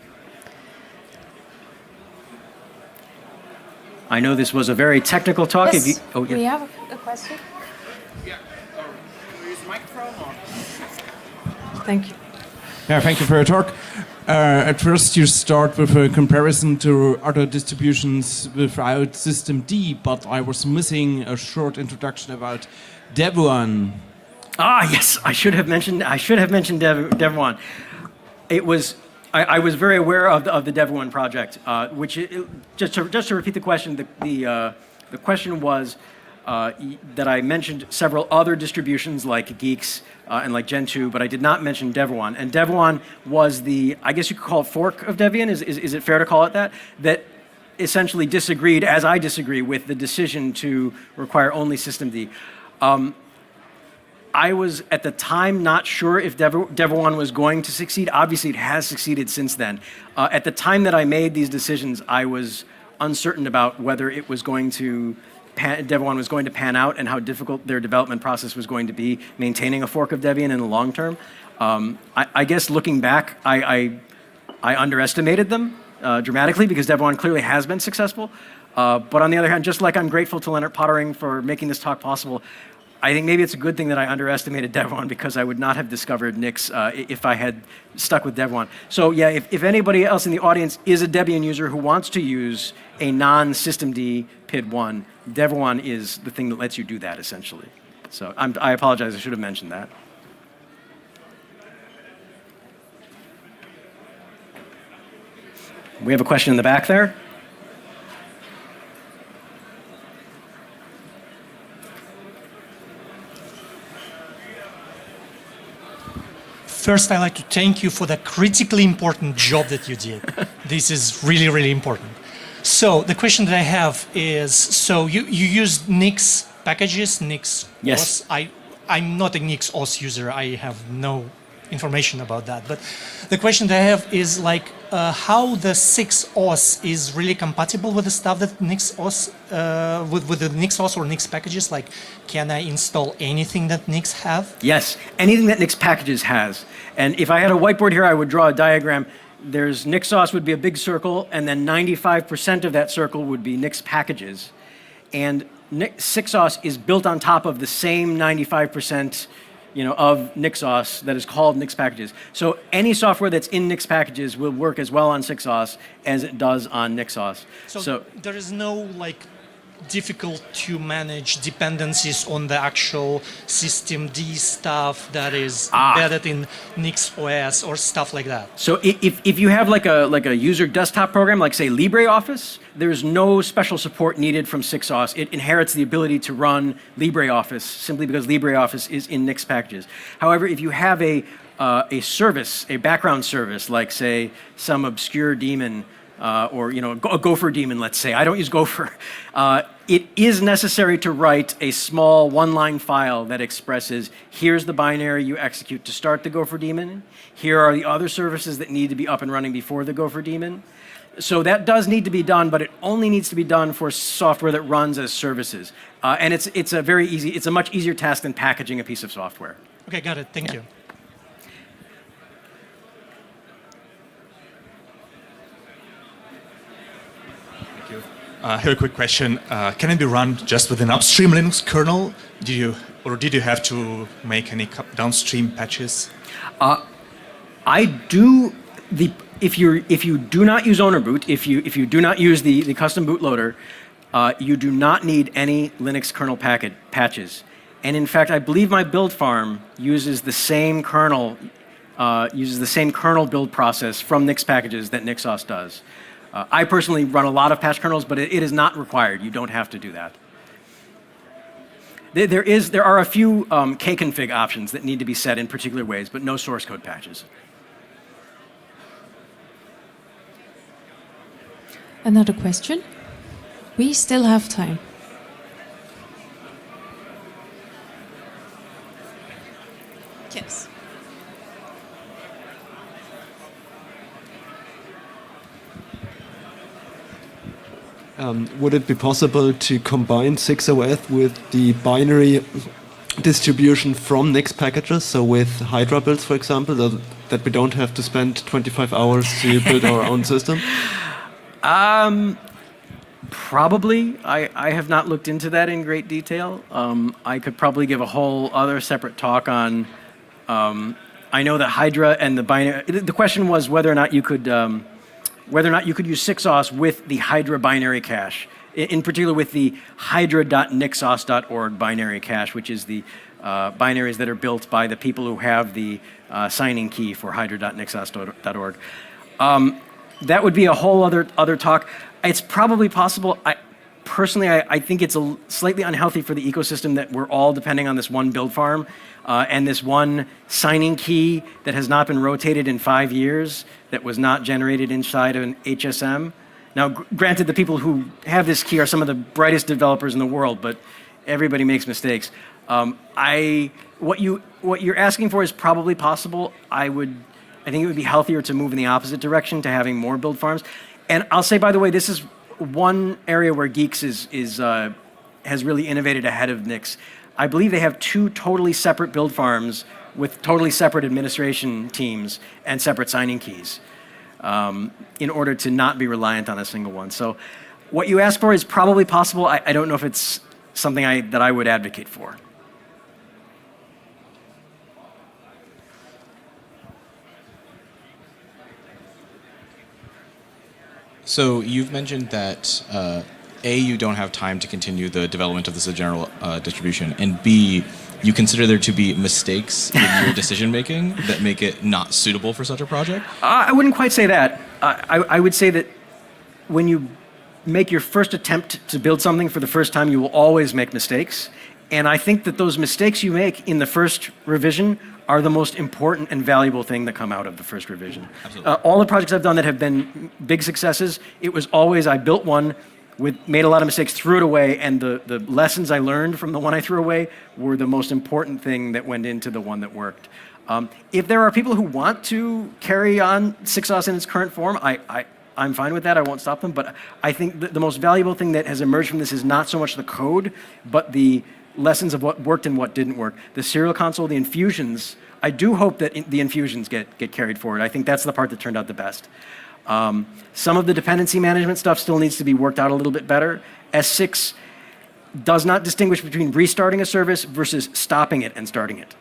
I know this was a very technical talk. Yes, if you, oh, yeah. we have a question. Yeah, uh, use the microphone or? Thank you. Yeah, thank you for your talk. Uh, at first, you start with a comparison to other distributions without System D, but I was missing a short introduction about Devuan. Ah, yes, I should have mentioned. I should have mentioned Dev, Devuan. It was. I, I was very aware of the, of the Devuan project, uh, which it, just to just to repeat the question. The the uh, the question was uh, that I mentioned several other distributions like Geeks uh, and like Gentoo, but I did not mention Devuan. And Devuan was the, I guess you could call it fork of Debian. Is is, is it fair to call it that? That essentially disagreed, as I disagree, with the decision to require only systemd. Um, I was, at the time, not sure if Dev Devuan was going to succeed. Obviously, it has succeeded since then. Uh, at the time that I made these decisions, I was uncertain about whether it was going to, pan, Devuan was going to pan out and how difficult their development process was going to be maintaining a fork of Debian in the long term. Um, I, I guess looking back, I, I, I underestimated them uh, dramatically because Devuan clearly has been successful. Uh, but on the other hand, just like I'm grateful to Leonard Pottering for making this talk possible, I think maybe it's a good thing that I underestimated Devuan because I would not have discovered Nix uh, if I had stuck with Devuan. So yeah, if, if anybody else in the audience is a Debian user who wants to use a non-systemd P I D one, Devuan is the thing that lets you do that, essentially. So I'm, I apologize, I should have mentioned that. We have a question in the back there. First, I'd like to thank you for the critically important job that you did. This is really, really important. So the question that I have is, so you, you used Nix packages, Nix Yes. O S. I, I'm not a Nix O S user. I have no information about that. But the question that I have is like, uh, how the six O S is really compatible with the stuff that Nix O S, uh, with, with the Nix O S or Nix packages? Like, can I install anything that Nix have? Yes, anything that Nix packages has. And if I had a whiteboard here, I would draw a diagram. There's Nix O S would be a big circle, and then ninety-five percent of that circle would be Nix packages. And six O S is built on top of the same ninety-five percent you know, of Nix O S that is called Nix packages. So any software that's in Nix packages will work as well on six O S as it does on Nix O S. So, so there is no like difficult to manage dependencies on the actual systemd stuff that is Ah. embedded in Nix O S or stuff like that. So i- if, if you have like a, like a user desktop program, like say LibreOffice, there's no special support needed from six O S. It inherits the ability to run LibreOffice simply because LibreOffice is in Nix packages. However, if you have a, uh, a service, a background service, like say some obscure daemon, uh, or you know, a Gopher daemon, let's say. I don't use Gopher. Uh, it is necessary to write a small one-line file that expresses, here's the binary you execute to start the Gopher daemon. Here are the other services that need to be up and running before the Gopher daemon. So that does need to be done, but it only needs to be done for software that runs as services. Uh, and it's, it's a very easy, it's a much easier task than packaging a piece of software. Okay, got it. Thank Yeah. you. Uh, I have a quick question. Uh, can it be run just with an upstream Linux kernel? Did you, or did you have to make any cu- downstream patches? Uh, I do the if you if you do not use Ownerboot, if you if you do not use the the custom bootloader, uh, you do not need any Linux kernel packet patches. And in fact, I believe my build farm uses the same kernel uh, uses the same kernel build process from Nix packages that Nixos does. Uh, I personally run a lot of patch kernels, but it, it is not required. You don't have to do that. There, there is there are a few um, kconfig options that need to be set in particular ways, but no source code patches. Another question? We still have time. Yes. Um, would it be possible to combine six O S with the binary distribution from Nix packages, so with Hydra builds, for example, that, that we don't have to spend twenty-five hours to build our own system? Um, Probably. I, I have not looked into that in great detail. Um, I could probably give a whole other separate talk on. Um, I know that Hydra and the binary. The question was whether or not you could, um, whether or not you could use six O S with the Hydra binary cache. In, in particular, with the hydra dot nixos dot org binary cache, which is the uh, binaries that are built by the people who have the uh, signing key for hydra dot nixos dot org. Um, that would be a whole other other talk. It's probably possible. I, personally, I, I think it's a l- slightly unhealthy for the ecosystem that we're all depending on this one build farm uh, and this one signing key that has not been rotated in five years, that was not generated inside of an H S M. Now, gr- granted, the people who have this key are some of the brightest developers in the world, but everybody makes mistakes. Um, I what you what you're asking for is probably possible. I would, I think it would be healthier to move in the opposite direction, to having more build farms. And I'll say, by the way, this is one area where Geeks is, is, uh, has really innovated ahead of Nix. I believe they have two totally separate build farms with totally separate administration teams and separate signing keys um, in order to not be reliant on a single one. So what you ask for is probably possible. I, I don't know if it's something I, that I would advocate for. So you've mentioned that uh, A, you don't have time to continue the development of this general uh, distribution, and B, you consider there to be mistakes in your decision making that make it not suitable for such a project? Uh, I wouldn't quite say that. Uh, I, I would say that when you make your first attempt to build something for the first time, you will always make mistakes. And I think that those mistakes you make in the first revision are the most important and valuable thing that come out of the first revision. Absolutely. Uh, all the projects I've done that have been big successes, it was always I built one, with, made a lot of mistakes, threw it away, and the, the lessons I learned from the one I threw away were the most important thing that went into the one that worked. Um, if there are people who want to carry on six O S in its current form, I, I, I'm fine with that. I won't stop them. But I think the, the most valuable thing that has emerged from this is not so much the code, but the lessons of what worked and what didn't work. The serial console, the infusions, I do hope that in, the infusions get, get carried forward. I think that's the part that turned out the best. Um, some of the dependency management stuff still needs to be worked out a little bit better. S six does not distinguish between restarting a service versus stopping it and starting it.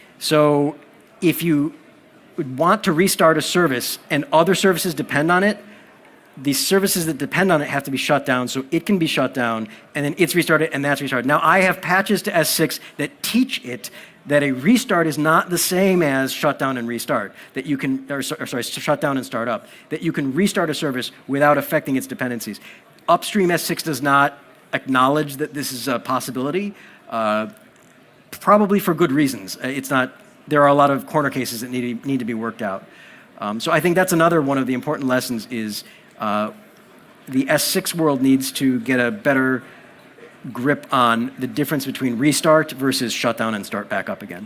So if you would want to restart a service and other services depend on it, the services that depend on it have to be shut down, so it can be shut down, and then it's restarted, and that's restarted. Now, I have patches to S six that teach it that a restart is not the same as shut down and restart, that you can, or, or sorry, shut down and start up, that you can restart a service without affecting its dependencies. Upstream S six does not acknowledge that this is a possibility, uh, probably for good reasons. It's not, there are a lot of corner cases that need, need to be worked out. Um, so I think that's another one of the important lessons is uh, the S six world needs to get a better grip on the difference between restart versus shut down and start back up again.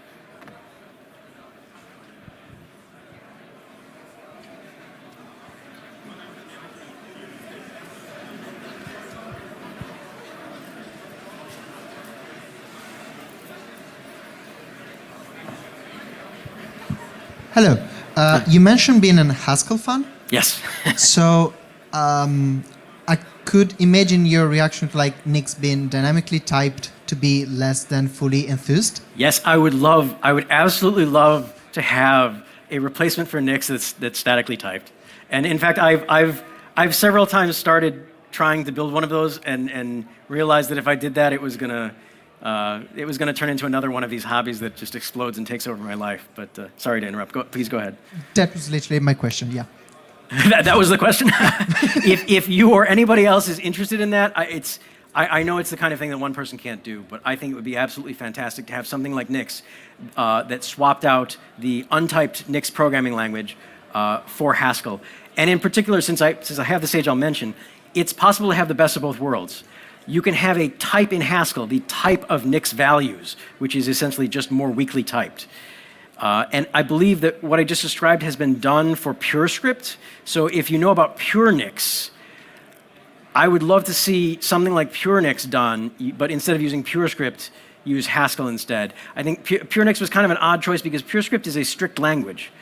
Hello. Uh, you mentioned being a Haskell fan. Yes. So um, I could imagine your reaction to like Nix being dynamically typed to be less than fully enthused. Yes, I would love, I would absolutely love to have a replacement for Nix that's, that's statically typed. And in fact, I've, I've, I've several times started trying to build one of those and, and realized that if I did that, it was gonna, uh, it was gonna turn into another one of these hobbies that just explodes and takes over my life. But uh, sorry to interrupt. Go, please go ahead. That was literally my question. Yeah. that, that was the question. if, if you or anybody else is interested in that, I, it's, I, I know it's the kind of thing that one person can't do, but I think it would be absolutely fantastic to have something like Nix uh, that swapped out the untyped Nix programming language uh, for Haskell. And in particular, since I, since I have the stage I'll mention, it's possible to have the best of both worlds. You can have a type in Haskell, the type of Nix values, which is essentially just more weakly typed. Uh, and I believe that what I just described has been done for PureScript. So if you know about PureNix, I would love to see something like PureNix done, but instead of using PureScript, use Haskell instead. I think Pu- PureNix was kind of an odd choice because PureScript is a strict language.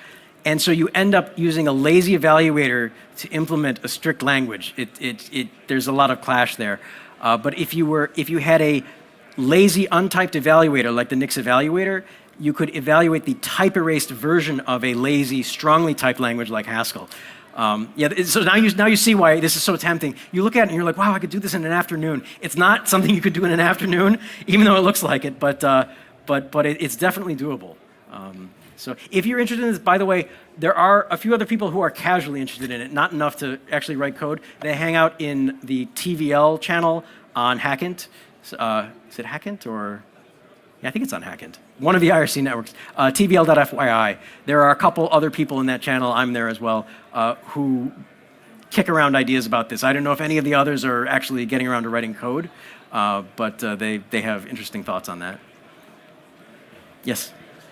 And so you end up using a lazy evaluator to implement a strict language. It, it, it, there's a lot of clash there. Uh, but if you, were, if you had a lazy untyped evaluator like the Nix evaluator, you could evaluate the type erased version of a lazy, strongly typed language like Haskell. Um, yeah, so now you, now you see why this is so tempting. You look at it and you're like, wow, I could do this in an afternoon. It's not something you could do in an afternoon, even though it looks like it, but, uh, but, but it, it's definitely doable. Um, so if you're interested in this, by the way, there are a few other people who are casually interested in it, not enough to actually write code. They hang out in the T V L channel on Hackint. Uh, is it Hackint or? Yeah, I think it's on Hackint. One of the I R C networks, uh, T V L dot F Y I. There are a couple other people in that channel, I'm there as well, uh, who kick around ideas about this. I don't know if any of the others are actually getting around to writing code, uh, but uh, they, they have interesting thoughts on that. Yes?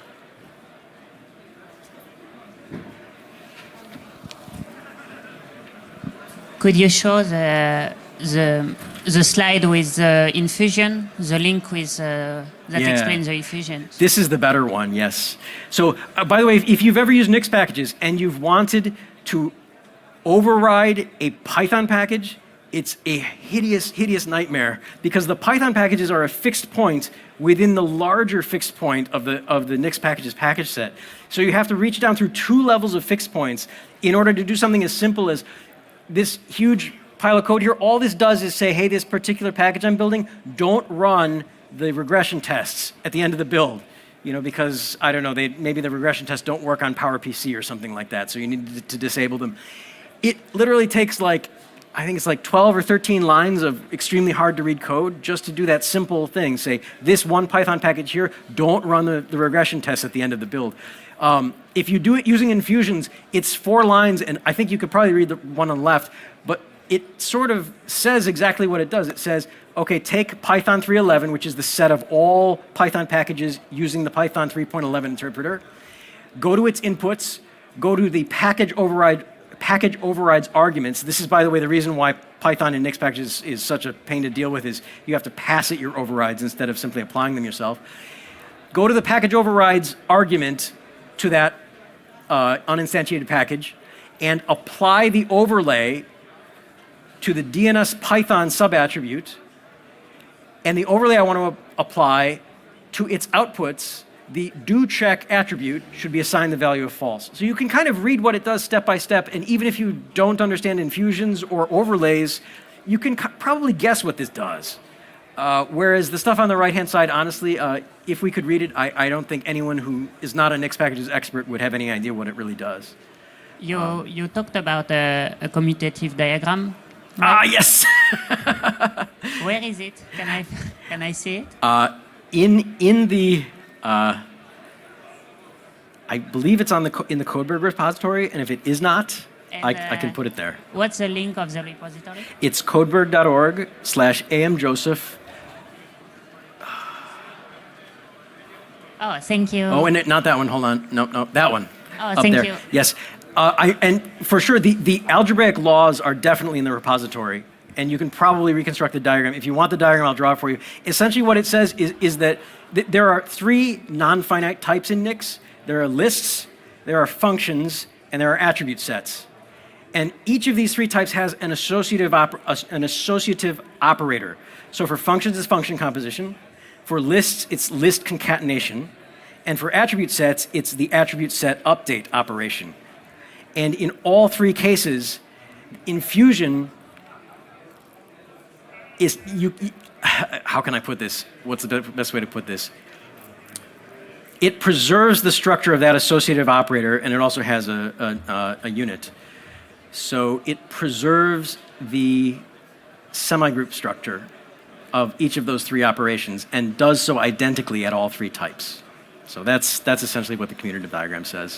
Could you show the the the slide with the infusion, the link with uh, that Yeah. explains the infusion? This is the better one, yes. So, uh, by the way, if, if you've ever used Nix packages and you've wanted to override a Python package, it's a hideous, hideous nightmare because the Python packages are a fixed point within the larger fixed point of the, of the Nix packages package set. So you have to reach down through two levels of fixed points in order to do something as simple as this huge pile of code here. All this does is say, hey, this particular package I'm building, don't run the regression tests at the end of the build. You know, because, I don't know, they, maybe the regression tests don't work on PowerPC or something like that, so you need to, to disable them. It literally takes like, I think it's like twelve or thirteen lines of extremely hard to read code just to do that simple thing. Say, this one Python package here, don't run the, the regression tests at the end of the build. Um, if you do it using infusions, it's four lines, and I think you could probably read the one on the left, but it sort of says exactly what it does. It says, okay, take Python three eleven, which is the set of all Python packages using the Python three point eleven interpreter, go to its inputs, go to the package override, package overrides arguments. This is, by the way, the reason why Python in Nix packages is such a pain to deal with is you have to pass it your overrides instead of simply applying them yourself. Go to the package overrides argument to that uh, uninstantiated package and apply the overlay to the D N S Python subattribute, and the overlay I want to apply to its outputs, the do check attribute should be assigned the value of false. So you can kind of read what it does step by step, and even if you don't understand infusions or overlays, you can probably guess what this does. Uh, whereas the stuff on the right-hand side, honestly, uh, if we could read it, I, I don't think anyone who is not a Nix packages expert would have any idea what it really does. You um, you talked about a, a commutative diagram. Ah, right? yes. Where is it? Can I can I see it? Uh, in in the, uh, I believe it's on the in the Codeberg repository, and if it is not, and, I, uh, I can put it there. What's the link of the repository? It's codeberg dot org slash amjoseph. Oh, thank you. Oh, and it, not that one. Hold on. No, no, that one. Oh, up thank there. you. Yes. Uh, I, and for sure, the, the algebraic laws are definitely in the repository, and you can probably reconstruct the diagram. If you want the diagram, I'll draw it for you. Essentially what it says is, is that th there are three non-finite types in Nix. There are lists, there are functions, and there are attribute sets. And each of these three types has an associative, oper an associative operator. So for functions, it's function composition. For lists, it's list concatenation. And for attribute sets, it's the attribute set update operation. And in all three cases, infusion is, you, how can I put this? What's the best way to put this? It preserves the structure of that associative operator, and it also has a, a, a unit. So it preserves the semigroup structure of each of those three operations and does so identically at all three types. So that's, that's essentially what the commutative diagram says.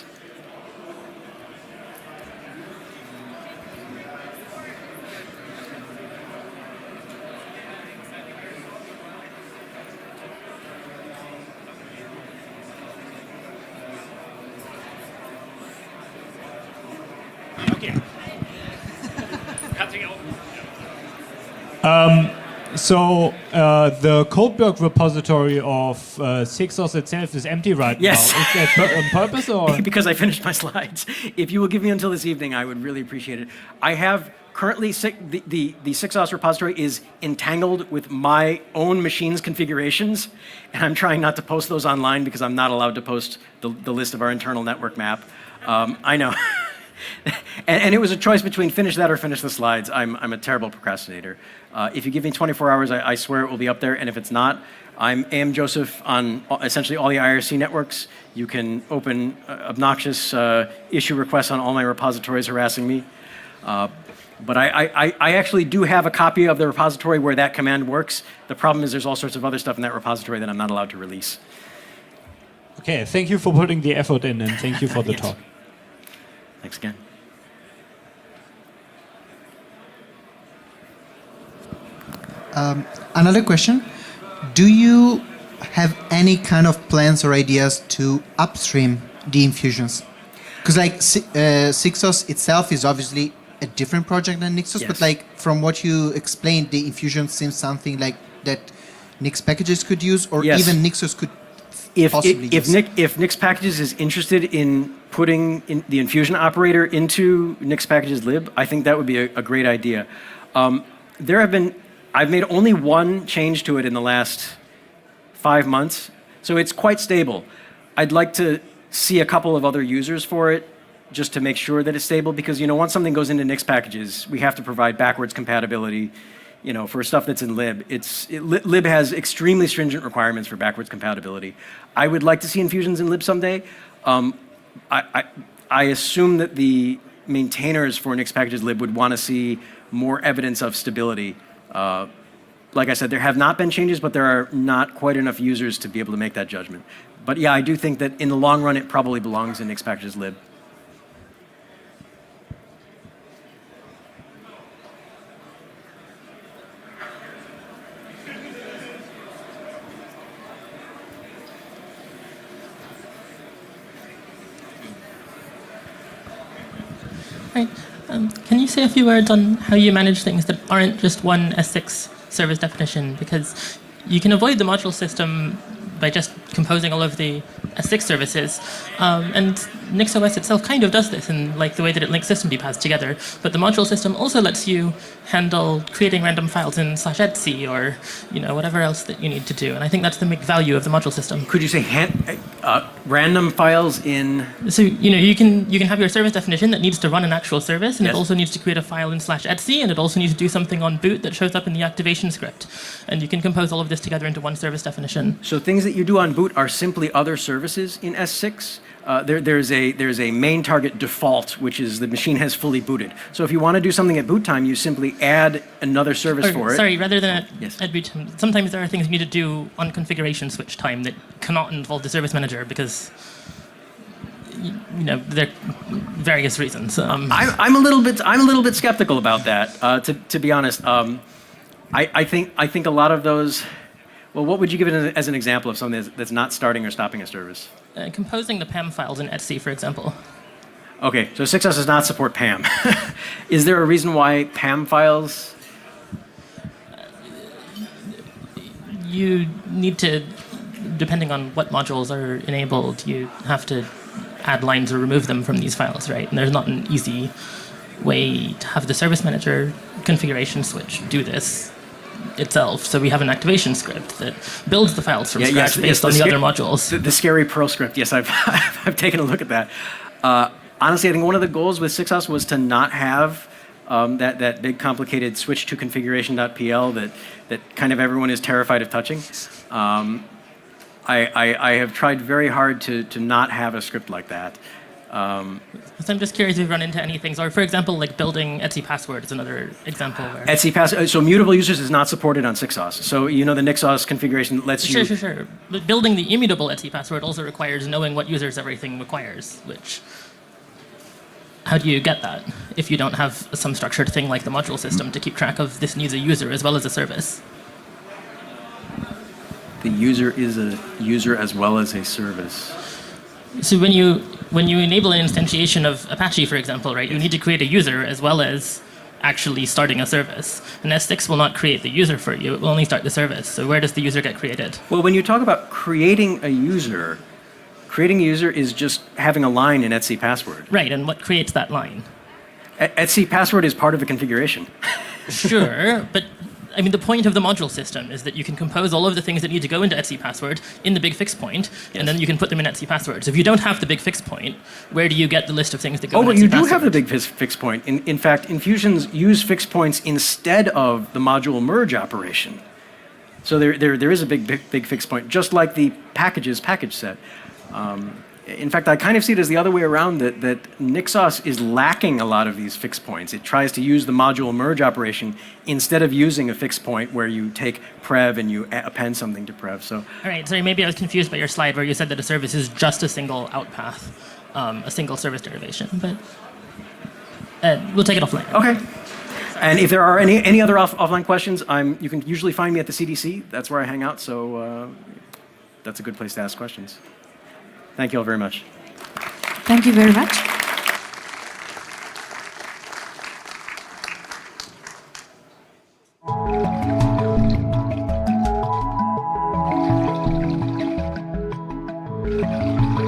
So uh, the Codeberg repository of uh, six source itself is empty right Yes. now. Is that pur- on purpose or? Because I finished my slides. If you will give me until this evening, I would really appreciate it. I have currently, six, the, the, the six S O S repository is entangled with my own machine's configurations, and I'm trying not to post those online because I'm not allowed to post the, the list of our internal network map. Um, I know. and, and it was a choice between finish that or finish the slides. I'm, I'm a terrible procrastinator. Uh, if you give me twenty-four hours, I, I swear it will be up there, and if it's not, I'm A M Joseph on essentially all the I R C networks. You can open uh, obnoxious uh, issue requests on all my repositories harassing me. Uh, but I, I, I actually do have a copy of the repository where that command works. The problem is there's all sorts of other stuff in that repository that I'm not allowed to release. Okay, thank you for putting the effort in, and thank you for the Yes. talk. Thanks again. Um, another question. Do you have any kind of plans or ideas to upstream the infusions? Because like Si- uh, Sixos itself is obviously a different project than Nixos, Yes. but like from what you explained, the infusion seems something like that Nix packages could use, or Yes. even Nixos could If, possibly if, if, use. Nix, if Nix Packages is interested in putting in the infusion operator into Nix Packages lib, I think that would be a, a great idea. Um, there have been, I've made only one change to it in the last five months, so it's quite stable. I'd like to see a couple of other users for it just to make sure that it's stable, because you know once something goes into Nix Packages, we have to provide backwards compatibility. You know, for stuff that's in lib, it's it, Li- lib has extremely stringent requirements for backwards compatibility. I would like to see infusions in lib someday. Um, I, I I assume that the maintainers for Nix Packages lib would want to see more evidence of stability. Uh, like I said, there have not been changes, but there are not quite enough users to be able to make that judgment. But yeah, I do think that in the long run, it probably belongs in Nix Packages lib. Right. Um, can you say a few words on how you manage things that aren't just one S six service definition? Because you can avoid the module system by just composing all of the S six services. Um, and NixOS itself kind of does this in like the way that it links systemd paths together. But the module system also lets you handle creating random files in slash etc or you know whatever else that you need to do. And I think that's the big value of the module system. Could you say hand, uh, random files in? So you know you can you can have your service definition that needs to run an actual service, and Yes. it also needs to create a file in slash etc, and it also needs to do something on boot that shows up in the activation script. And you can compose all of this together into one service definition. So things that you do on boot are simply other services in S six. Uh, there, there's a there's a main target default, which is the machine has fully booted. So if you want to do something at boot time, you simply add another service Or, for it. sorry, rather than at, Yes. at boot time, sometimes there are things you need to do on configuration switch time that cannot involve the service manager because y- you know there are various reasons. Um, I, I'm a little bit I'm a little bit skeptical about that. Uh, to to be honest, um, I, I think I think a lot of those. Well, what would you give it as, as an example of something that's, that's not starting or stopping a service? uh, composing the P A M files in etc, for example. Okay, so six S does not support P A M. Is there a reason why P A M files? You need to, depending on what modules are enabled, you have to add lines or remove them from these files, right? And there's not an easy way to have the service manager configuration switch do this itself. So we have an activation script that builds the files from Yeah, scratch yes, based yes, on the, the other sca- modules. The, the scary Perl script. Yes, I've I've taken a look at that. Uh, honestly, I think one of the goals with six S was to not have um, that that big complicated switch to configuration.pl that that kind of everyone is terrified of touching. Um, I, I I have tried very hard to to not have a script like that. Um, So I'm just curious if you've run into any things, or for example, like building etc password is another example where. etc pass. uh, So mutable users is not supported on six S. So you know the NixOS configuration lets Sure, you. sure, sure. But building the immutable etc password also requires knowing what users everything requires, which. How do you get that if you don't have some structured thing like the module system to keep track of this needs a user as well as a service? The user is a user as well as a service. So when you when you enable an instantiation of Apache, for example, right, you need to create a user as well as actually starting a service. And S six will not create the user for you, it will only start the service. So where does the user get created? Well, when you talk about creating a user, creating a user is just having a line in etc password. Right, and what creates that line? etc password is part of the configuration. Sure, but I mean, the point of the module system is that you can compose all of the things that need to go into etc password in the big fixed point, yes. and then you can put them in etc password. So if you don't have the big fixed point, where do you get the list of things that go oh, in but etc you do password? have the big fix- fixed point. In, in fact, Infusions use fixed points instead of the module merge operation. So there, there, there is a big, big, big fixed point, just like the packages package set. Um, in fact, I kind of see it as the other way around, that, that Nixos is lacking a lot of these fixed points. It tries to use the module merge operation instead of using a fixed point where you take prev and you a- append something to prev. So, all right, sorry, maybe I was confused by your slide where you said that a service is just a single out path, um, a single service derivation, but uh, we'll take it offline. Okay. And if there are any, any other off- offline questions, I'm, you can usually find me at the C D C. That's where I hang out, so uh, that's a good place to ask questions. Thank you all very much. Thank you very much. Thank you.